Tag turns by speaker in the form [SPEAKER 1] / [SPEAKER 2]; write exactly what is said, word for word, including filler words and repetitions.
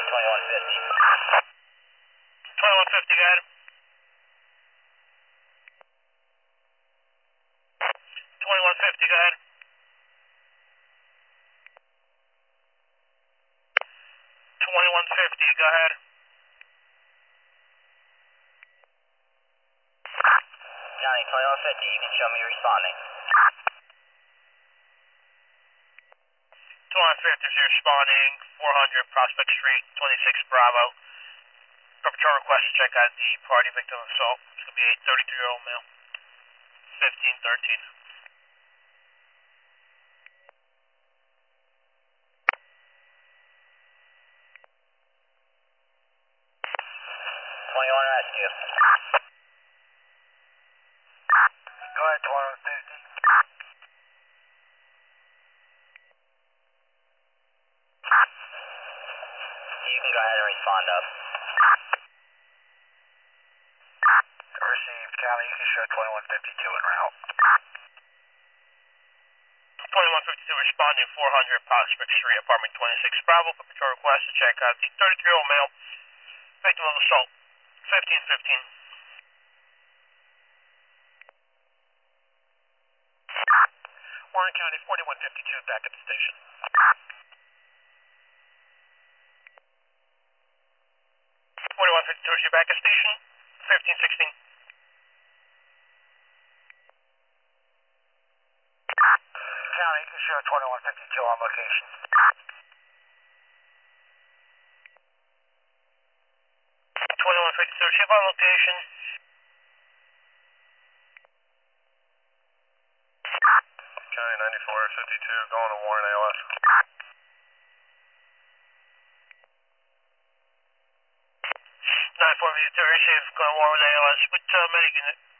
[SPEAKER 1] twenty-one fifty.
[SPEAKER 2] twenty-one fifty, got it. twenty-one fifty, got it. twenty-one fifty, go ahead.
[SPEAKER 1] County twenty-one fifty, you can show me responding.
[SPEAKER 2] twenty-one fifty is responding, four hundred Prospect Street, twenty-six Bravo. Perpetrator request to check out the party victim of assault. It's going to be a thirty-three-year-old male, fifteen thirteen.
[SPEAKER 1] twenty-one rescue. Go ahead, twenty-one fifty. You can go ahead and respond up. Received, County, you can show twenty-one fifty-two en route.
[SPEAKER 2] twenty-one fifty-two responding, four hundred Prospect Street, apartment twenty-six Bravo. Perpetrator request to check out the thirty-three-year-old male, victim of assault, fifteen fifteen.
[SPEAKER 1] Warren County, forty-one fifty-two, back at the station.
[SPEAKER 2] forty-one fifty-two is your back at station, fifteen sixteen.
[SPEAKER 1] County, you can show twenty-one fifty-two on location.
[SPEAKER 2] twenty-one fifty-two, ship on location.
[SPEAKER 1] County ninety-four fifty-two, going to Warren A L S.
[SPEAKER 2] nine four fifty-two, receive, going to Warren A L S. Which uh, medic unit?